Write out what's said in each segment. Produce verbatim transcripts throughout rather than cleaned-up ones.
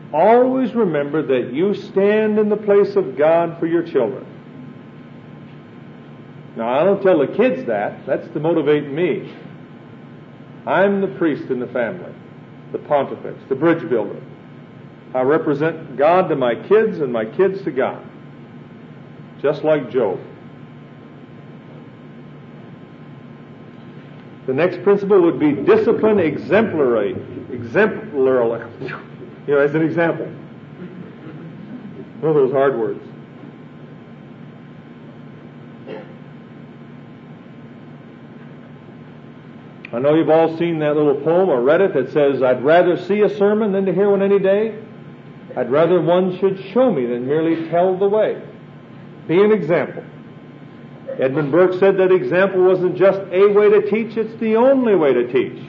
always remember that you stand in the place of God for your children. Now, I don't tell the kids that. That's to motivate me. I'm the priest in the family, the pontifex, the bridge builder. I represent God to my kids and my kids to God, just like Job. The next principle would be discipline exemplary. Exemplary. You know, as an example. One of those hard words. I know you've all seen that little poem or read it that says, I'd rather see a sermon than to hear one any day. I'd rather one should show me than merely tell the way. Be an example. Edmund Burke said that example wasn't just a way to teach, it's the only way to teach.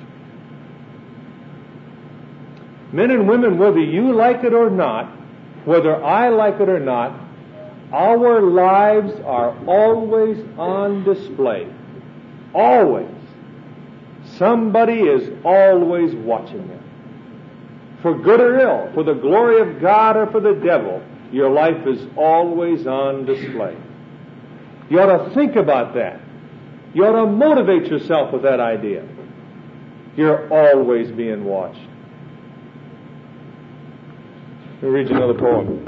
Men and women, whether you like it or not, whether I like it or not, our lives are always on display. Always. Somebody is always watching them. For good or ill, for the glory of God or for the devil, your life is always on display. You ought to think about that. You ought to motivate yourself with that idea. You're always being watched. Let me read you another poem.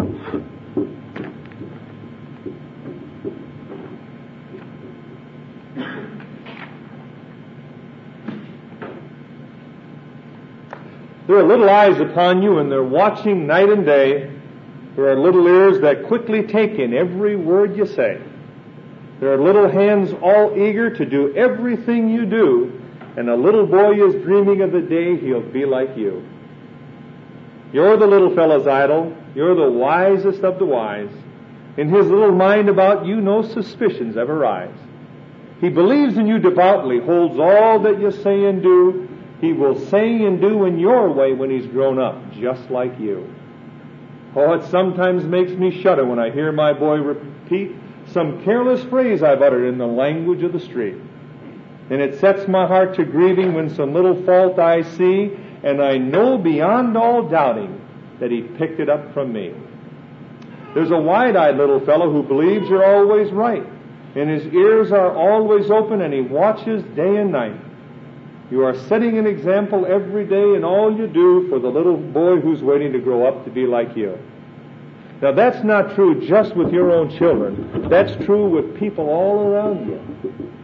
There are little eyes upon you, and they're watching night and day. There are little ears that quickly take in every word you say. There are little hands all eager to do everything you do, and a little boy is dreaming of the day he'll be like you. You're the little fellow's idol. You're the wisest of the wise. In his little mind about you no suspicions ever rise. He believes in you devoutly, holds all that you say and do. He will say and do in your way when he's grown up, just like you. Oh, it sometimes makes me shudder when I hear my boy repeat some careless phrase I've uttered in the language of the street. And it sets my heart to grieving when some little fault I see, and I know beyond all doubting that he picked it up from me. There's a wide-eyed little fellow who believes you're always right, and his ears are always open, and he watches day and night. You are setting an example every day in all you do for the little boy who's waiting to grow up to be like you. Now, that's not true just with your own children. That's true with people all around you.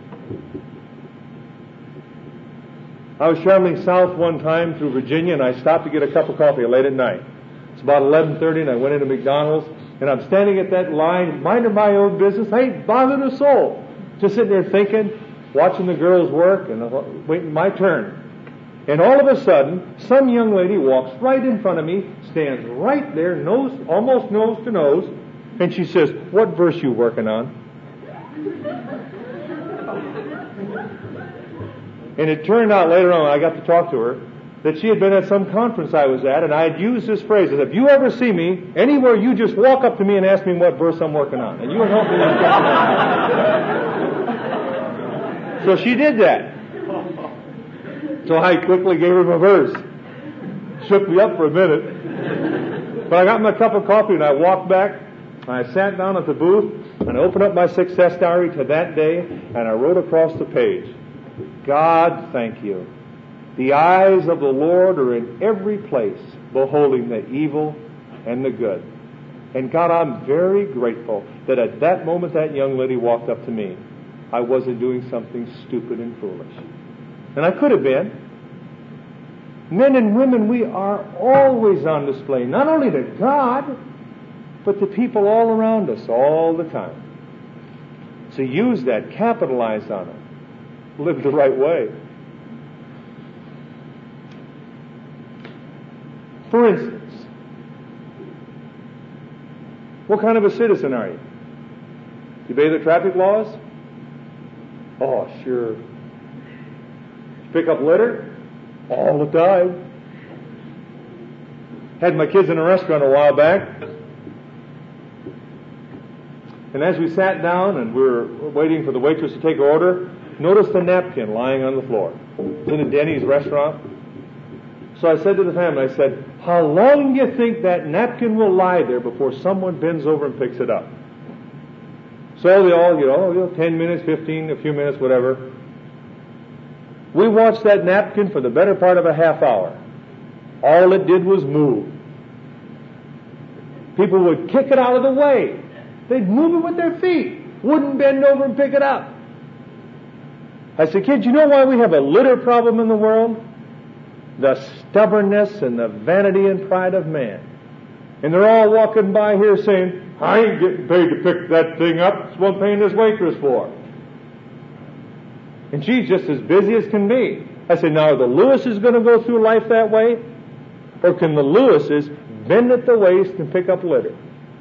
I was traveling south one time through Virginia, and I stopped to get a cup of coffee late at night. It's about eleven thirty, and I went into McDonald's, and I'm standing at that line, minding my own business. I ain't bothered a soul. Just sitting there thinking, watching the girls work, and waiting my turn. And all of a sudden, some young lady walks right in front of me, stands right there, nose, almost nose to nose, and she says, "What verse you working on?" And it turned out later on, I got to talk to her, that she had been at some conference I was at, and I had used this phrase, that if you ever see me anywhere, you just walk up to me and ask me what verse I'm working on, and you will help me with. So she did that. So I quickly gave her my verse. Shook me up for a minute. But I got my cup of coffee and I walked back, and I sat down at the booth, and I opened up my success diary to that day, and I wrote across the page, "God, thank you. The eyes of the Lord are in every place, beholding the evil and the good." And God, I'm very grateful that at that moment that young lady walked up to me, I wasn't doing something stupid and foolish. And I could have been. Men and women, we are always on display, not only to God, but to people all around us all the time. So use that, capitalize on it, live the right way. For instance, what kind of a citizen are you? You obey the traffic laws? Oh, sure. Pick up litter? All the time. Had my kids in a restaurant a while back, and as we sat down and we were waiting for the waitress to take her order, noticed the napkin lying on the floor. It was in a Denny's restaurant. So I said to the family, I said, how long do you think that napkin will lie there before someone bends over and picks it up? So they all, you know, you know, ten minutes, fifteen, a few minutes, whatever. We watched that napkin for the better part of a half hour. All it did was move. People would kick it out of the way. They'd move it with their feet. Wouldn't bend over and pick it up. I said, kids, you know why we have a litter problem in the world? The stubbornness and the vanity and pride of man. And they're all walking by here saying, I ain't getting paid to pick that thing up. It's what I'm paying this waitress for. And she's just as busy as can be. I said, now are the Lewises going to go through life that way? Or can the Lewises bend at the waist and pick up litter?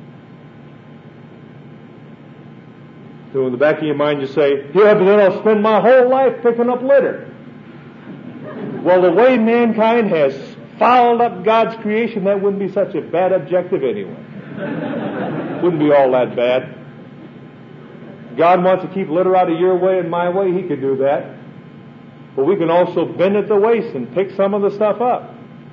So in the back of your mind you say, yeah, but then I'll spend my whole life picking up litter. Well, the way mankind has fouled up God's creation, that wouldn't be such a bad objective anyway. Wouldn't be all that bad. God wants to keep litter out of your way and my way, He could do that. But we can also bend at the waist and pick some of the stuff up.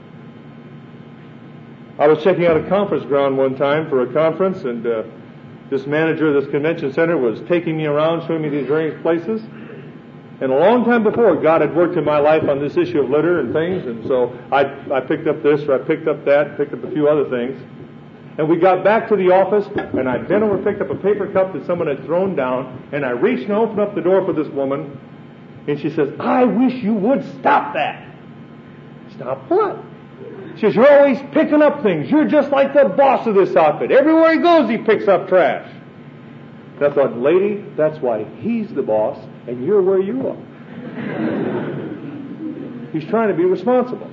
I was checking out a conference ground one time for a conference, and uh, this manager of this convention center was taking me around, showing me these various places. And a long time before, God had worked in my life on this issue of litter and things, and so I, I picked up this, or I picked up that, picked up a few other things. And we got back to the office, and I bent over, picked up a paper cup that someone had thrown down, and I reached and opened up the door for this woman, and she says, I wish you would stop that. Stop what? She says, you're always picking up things. You're just like the boss of this outfit. Everywhere he goes, he picks up trash. And I thought, lady, that's why he's the boss, and you're where you are. He's trying to be responsible.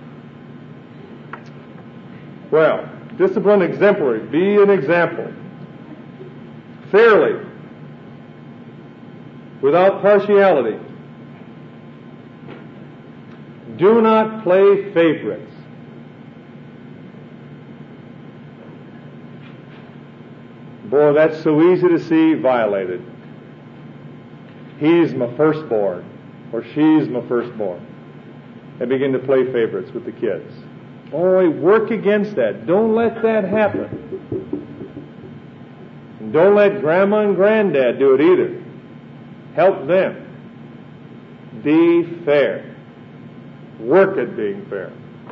Well, discipline exemplary. Be an example. Fairly. Without partiality. Do not play favorites. Boy, that's so easy to see violated. He's my firstborn, or she's my firstborn. And begin to play favorites with the kids. Boy, work against that. Don't let that happen. And don't let grandma and granddad do it either. Help them. Be fair. Work at being fair.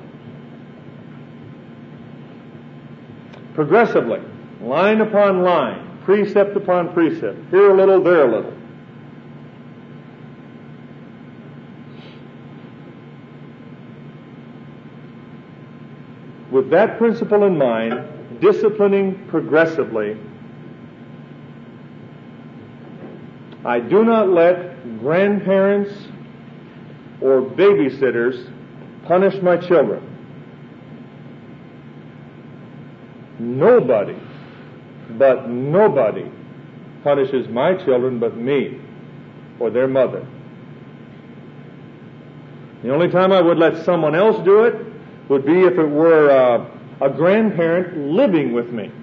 Progressively. Line upon line, precept upon precept, here a little, there a little. With that principle in mind, disciplining progressively, I do not let grandparents or babysitters punish my children. Nobody But nobody punishes my children but me or their mother. The only time I would let someone else do it would be if it were uh, a grandparent living with me.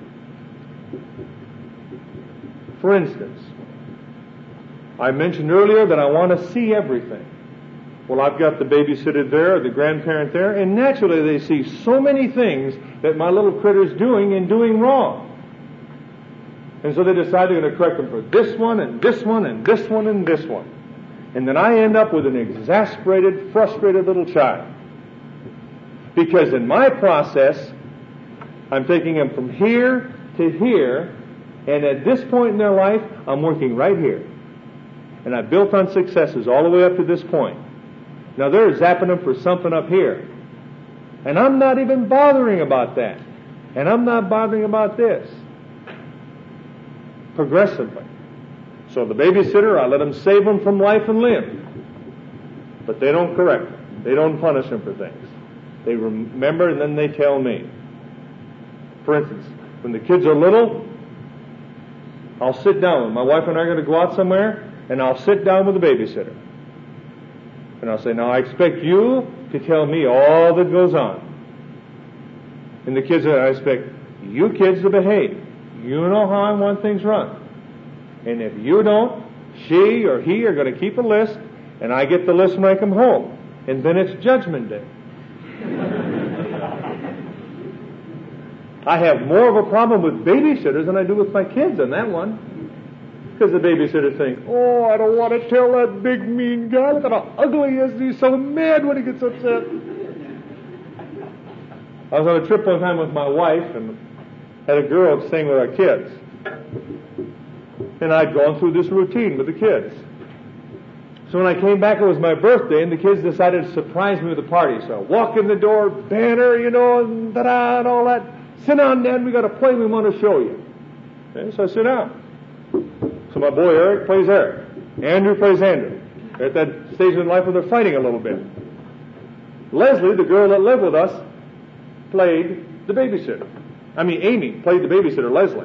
For instance, I mentioned earlier that I want to see everything. Well, I've got the babysitter there, or the grandparent there, and naturally they see so many things that my little critter's doing and doing wrong. And so they decide they're going to correct them for this one, and this one, and this one, and this one. And then I end up with an exasperated, frustrated little child. Because in my process, I'm taking them from here to here, and at this point in their life, I'm working right here. And I've built on successes all the way up to this point. Now they're zapping them for something up here. And I'm not even bothering about that. And I'm not bothering about this. Progressively. So the babysitter, I let them save them from life and limb. But they don't correct them. They don't punish them for things. They remember and then they tell me. For instance, when the kids are little, I'll sit down. My wife and I are going to go out somewhere, and I'll sit down with the babysitter. And I'll say, now I expect you to tell me all that goes on. And the kids, I expect you kids to behave. You know how I want things run. And if you don't, she or he are going to keep a list, and I get the list when I come home. And then it's judgment day. I have more of a problem with babysitters than I do with my kids on that one. Because the babysitter thinks, oh, I don't want to tell that big mean guy. Look at how ugly he is. He's so mad when he gets upset. I was on a trip one time with my wife and had a girl staying with our kids. And I'd gone through this routine with the kids. So when I came back, it was my birthday, and the kids decided to surprise me with a party. So I walk in the door, banner, you know, and ta-da, and all that. Sit down, Dad, we got a play we want to show you. Okay, so I sit down. So my boy Eric plays Eric. Andrew plays Andrew. They're at that stage in life where they're fighting a little bit. Leslie, the girl that lived with us, played the babysitter. I mean, Amy played the babysitter, Leslie.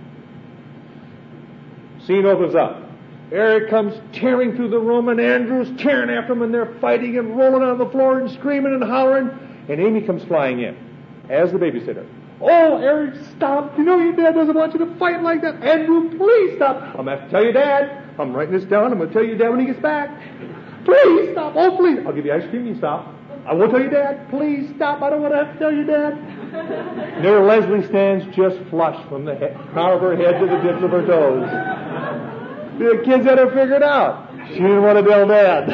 Scene opens up. Eric comes tearing through the room, and Andrew's tearing after him, and they're fighting and rolling on the floor and screaming and hollering. And Amy comes flying in as the babysitter. Oh, Eric, stop. You know your dad doesn't want you to fight like that. Andrew, please stop. I'm going to have to tell your dad. I'm writing this down. I'm going to tell your dad when he gets back. Please stop. Oh, please. I'll give you ice cream. You stop. I won't tell your dad. Please stop. I don't want to have to tell your dad. There Leslie stands just flush from the head, crown of her head to the tips of her toes. The kids had her figured out. She didn't want to tell Dad.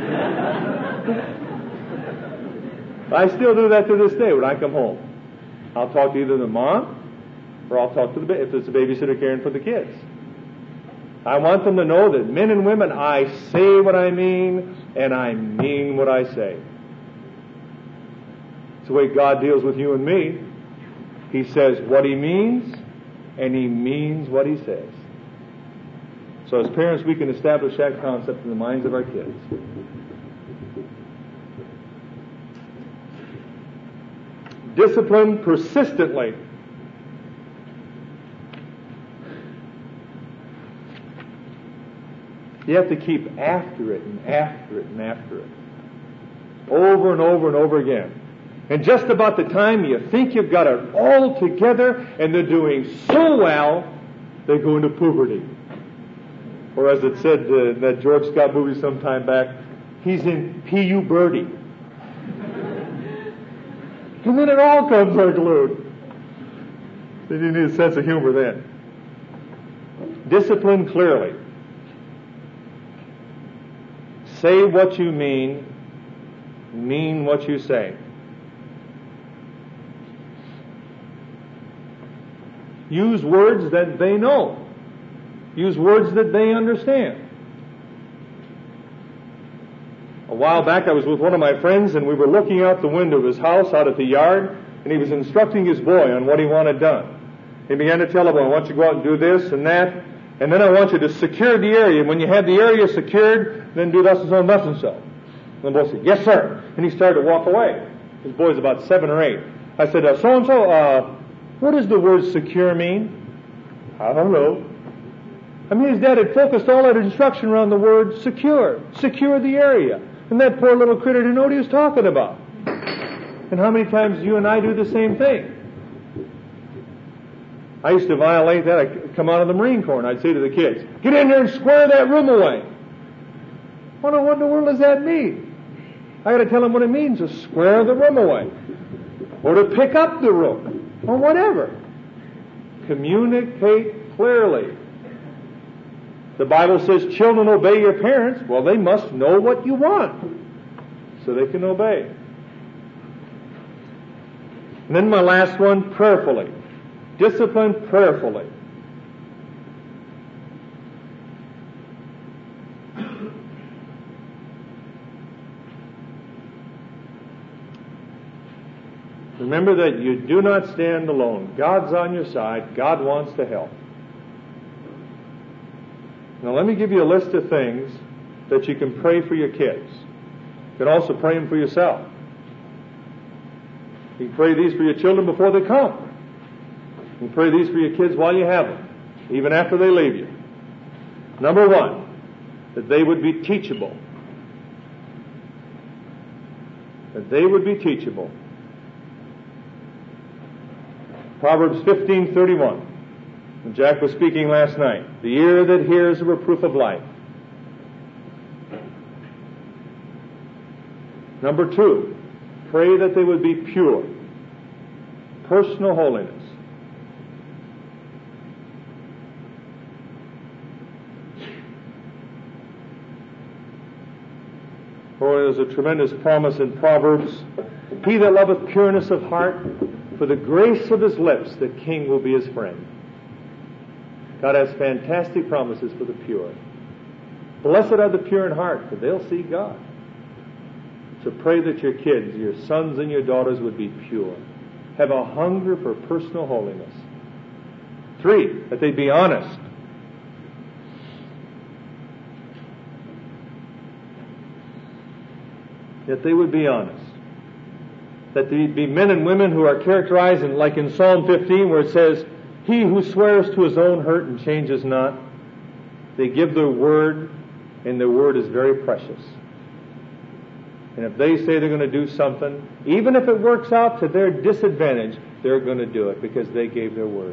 I still do that to this day when I come home. I'll talk to either the mom or I'll talk to the ba- if it's a babysitter caring for the kids. I want them to know that men and women, I say what I mean and I mean what I say. It's the way God deals with you and me. He says what He means and He means what He says. So as parents, we can establish that concept in the minds of our kids. Discipline persistently. You have to keep after it and after it and after it. Over and over and over again. And just about the time you think you've got it all together and they're doing so well, they go into puberty. Or as it said uh, in that George Scott movie some time back, he's in P U Birdie. And then it all comes unglued. Then you need a sense of humor then. Discipline clearly. Say what you mean, mean what you say. Use words that they know. Use words that they understand. A while back I was with one of my friends and we were looking out the window of his house out at the yard, and he was instructing his boy on what he wanted done. He began to tell him, well, I want you to go out and do this and that, and then I want you to secure the area. When you have the area secured, then do thus and so and thus and so. And the boy said, yes, sir. And he started to walk away. His boy's about seven or eight. I said, uh, so-and-so, uh, what does the word secure mean? I don't know. I mean, his dad had focused all that instruction around the word secure. Secure the area. And that poor little critter didn't know what he was talking about. And how many times you and I do the same thing? I used to violate that. I'd come out of the Marine Corps and I'd say to the kids, get in there and square that room away. What in the world does that mean? I got to tell them what it means to square the room away. Or to pick up the room. Or whatever. Communicate clearly. The Bible says children obey your parents. Well, they must know what you want so they can obey. And then my last one, prayerfully. Discipline prayerfully. Remember that you do not stand alone. God's on your side. God wants to help. Now let me give you a list of things that you can pray for your kids. You can also pray them for yourself. You can pray these for your children before they come. You can pray these for your kids while you have them, even after they leave you. Number one, that they would be teachable. That they would be teachable. Proverbs fifteen thirty-one. And Jack was speaking last night. The ear that hears a reproof of life. Number two, pray that they would be pure. Personal holiness. For there's a tremendous promise in Proverbs. He that loveth pureness of heart, for the grace of his lips, the king will be his friend. God has fantastic promises for the pure. Blessed are the pure in heart, for they'll see God. So pray that your kids, your sons and your daughters would be pure. Have a hunger for personal holiness. Three, that they be honest. That they would be honest. That they be men and women who are characterized, in, like in Psalm fifteen, where it says, he who swears to his own hurt and changes not. They give their word, and their word is very precious. And if they say they're going to do something, even if it works out to their disadvantage, they're going to do it because they gave their word.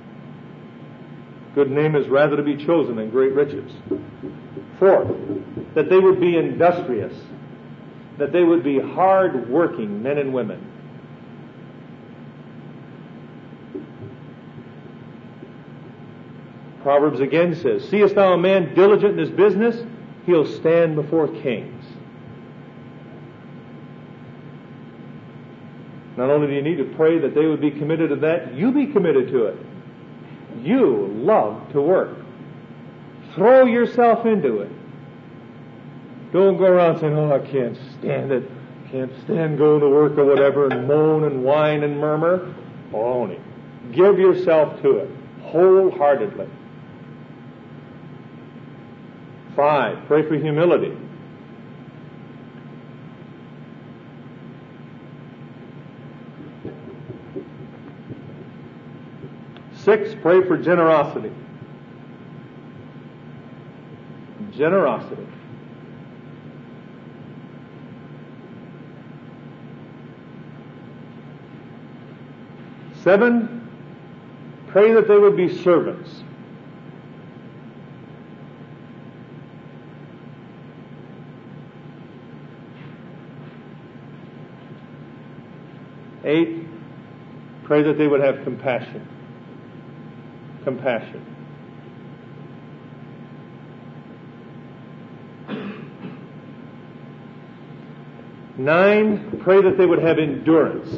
Good name is rather to be chosen than great riches. Fourth, that they would be industrious. That they would be hard-working men and women. Proverbs again says, seest thou a man diligent in his business? He'll stand before kings. Not only do you need to pray that they would be committed to that, you be committed to it. You love to work. Throw yourself into it. Don't go around saying, oh, I can't stand it. Can't stand going to work or whatever, and moan and whine and murmur. Baloney. Give yourself to it wholeheartedly. Five, pray for humility. Six, pray for generosity. Generosity. Seven, pray that they would be servants. Eight, pray that they would have compassion. Compassion. Nine, pray that they would have endurance.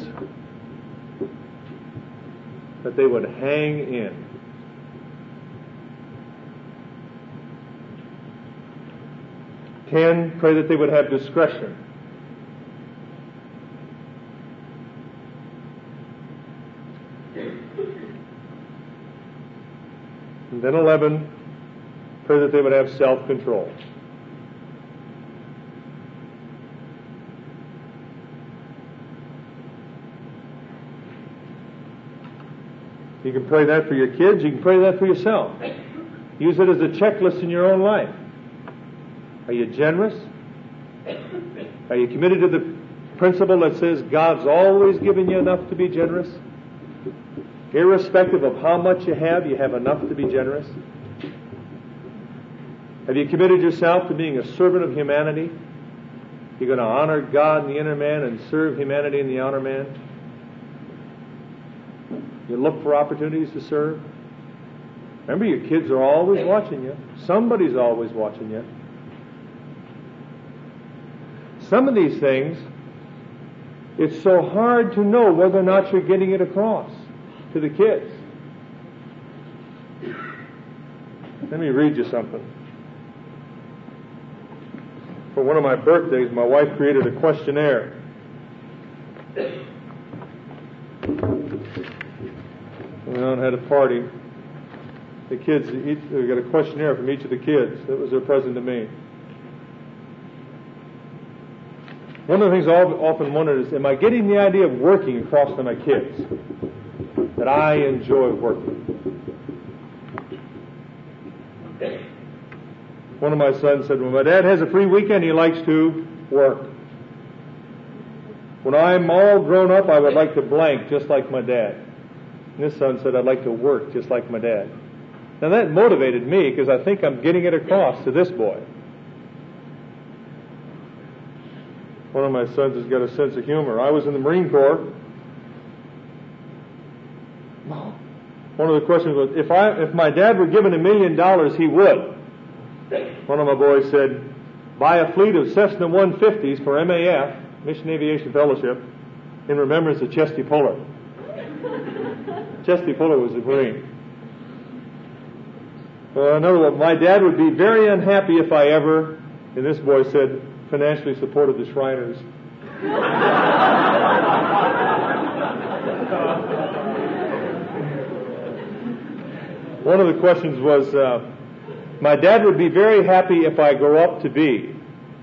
That they would hang in. Ten, pray that they would have discretion. And then eleven, pray that they would have self-control. You can pray that for your kids. You can pray that for yourself. Use it as a checklist in your own life. Are you generous? Are you committed to the principle that says God's always given you enough to be generous? Irrespective of how much you have, you have enough to be generous? Have you committed yourself to being a servant of humanity? You're going to honor God in the inner man and serve humanity in the outer man? You look for opportunities to serve? Remember, your kids are always watching you. Somebody's always watching you. Some of these things, it's so hard to know whether or not you're getting it across to the kids. Let me read you something. For one of my birthdays, my wife created a questionnaire. We went out and had a party. The kids, each, we got a questionnaire from each of the kids. That was their present to me. One of the things I often wondered is, am I getting the idea of working across to my kids? That I enjoy working. One of my sons said, when my dad has a free weekend, he likes to work. When I'm all grown up, I would like to blank just like my dad. And this son said, I'd like to work just like my dad. Now that motivated me because I think I'm getting it across to this boy. One of my sons has got a sense of humor. I was in the Marine Corps. One of the questions was, if I, if my dad were given a million dollars, he would. One of my boys said, buy a fleet of Cessna one fifties for M A F, Mission Aviation Fellowship, in remembrance of Chesty Puller. Chesty Puller was a Marine. Well, another one, my dad would be very unhappy if I ever, and this boy said, financially supported the Shriners. One of the questions was, uh, my dad would be very happy if I grow up to be.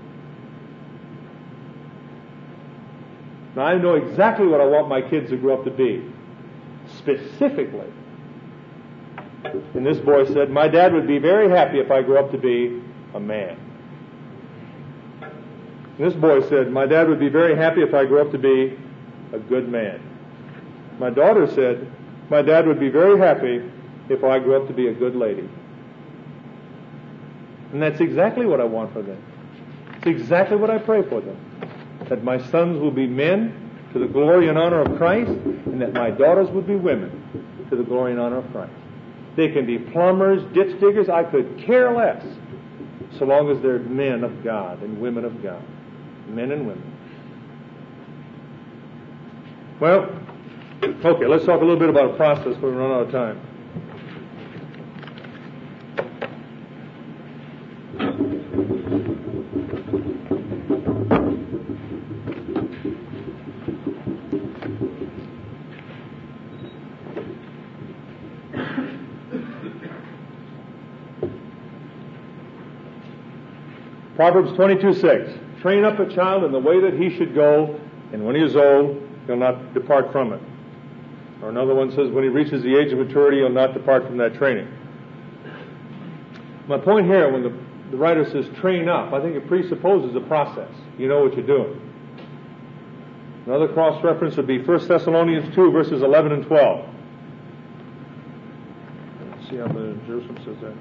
Now, I know exactly what I want my kids to grow up to be, specifically. And this boy said, my dad would be very happy if I grew up to be a man. And this boy said, my dad would be very happy if I grew up to be a good man. My daughter said, my dad would be very happy if I grew up to be a good lady. And that's exactly what I want for them. It's exactly what I pray for them. That my sons will be men to the glory and honor of Christ, and that my daughters would be women to the glory and honor of Christ. They can be plumbers, ditch diggers, I could care less, so long as they're men of God and women of God. Men and women. Well, okay, let's talk a little bit about a process before we run out of time. Proverbs twenty-two six. Train up a child in the way that he should go, and when he is old, he'll not depart from it. Or another one says, when he reaches the age of maturity, he'll not depart from that training. My point here, when the, the writer says train up, I think it presupposes a process. You know what you're doing. Another cross-reference would be First Thessalonians two, verses eleven and twelve. Let's see how the Jerusalem says that.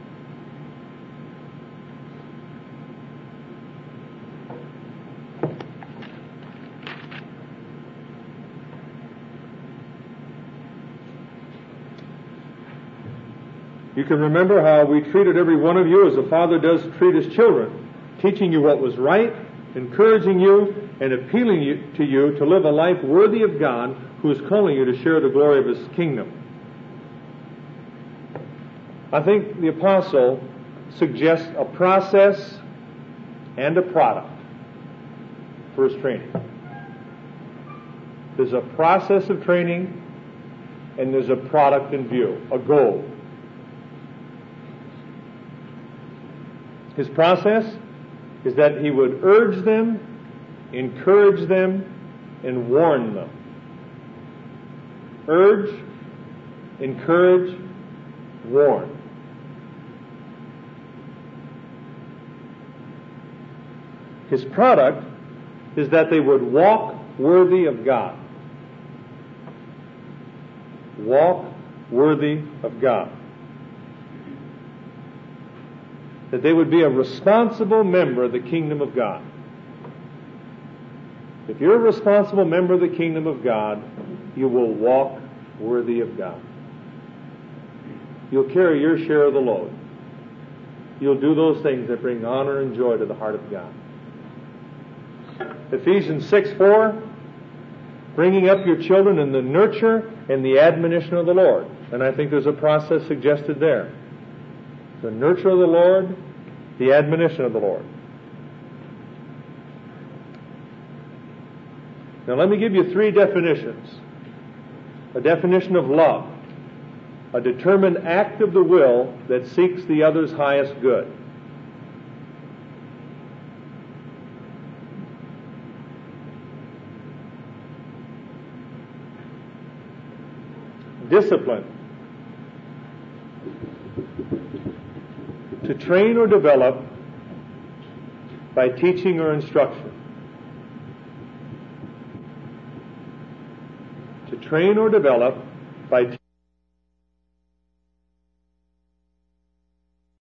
You can remember how we treated every one of you as a father does treat his children, teaching you what was right, encouraging you, and appealing you, to you to live a life worthy of God, who is calling you to share the glory of his kingdom. I think the apostle suggests a process and a product for his training. There's a process of training, and there's a product in view, a goal. His process is that he would urge them, encourage them, and warn them. Urge, encourage, warn. His product is that they would walk worthy of God. Walk worthy of God. That they would be a responsible member of the kingdom of God. If you're a responsible member of the kingdom of God, you will walk worthy of God. You'll carry your share of the load. You'll do those things that bring honor and joy to the heart of God. Ephesians six four, bringing up your children in the nurture and the admonition of the Lord. And I think there's a process suggested there. The nurture of the Lord, the admonition of the Lord. Now let me give you three definitions. A definition of love. A determined act of the will that seeks the other's highest good. Discipline. To train or develop by teaching or instruction. To train or develop by